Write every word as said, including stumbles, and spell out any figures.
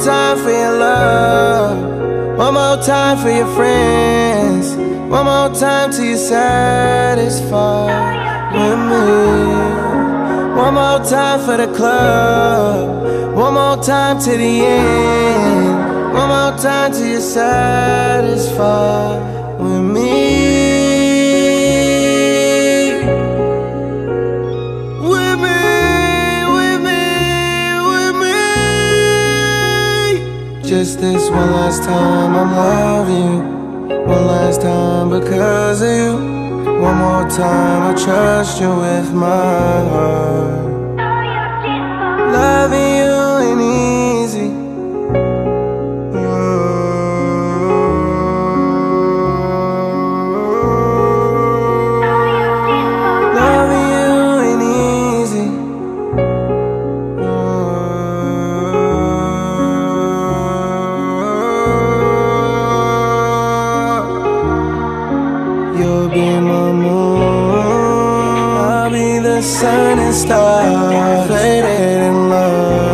time for your love. One more time for your friends. One more time till you're satisfied with me. One more time for the club. One more time to the end. One more time till you're satisfied with me. With me, with me, with me. Just this one last time, I'm loving you. One last time because of you. One more time, I trust you with my heart. Loving you ain't easy. Loving you ain't easy. You'll be my moon, I'll be the sun and stars, faded in love.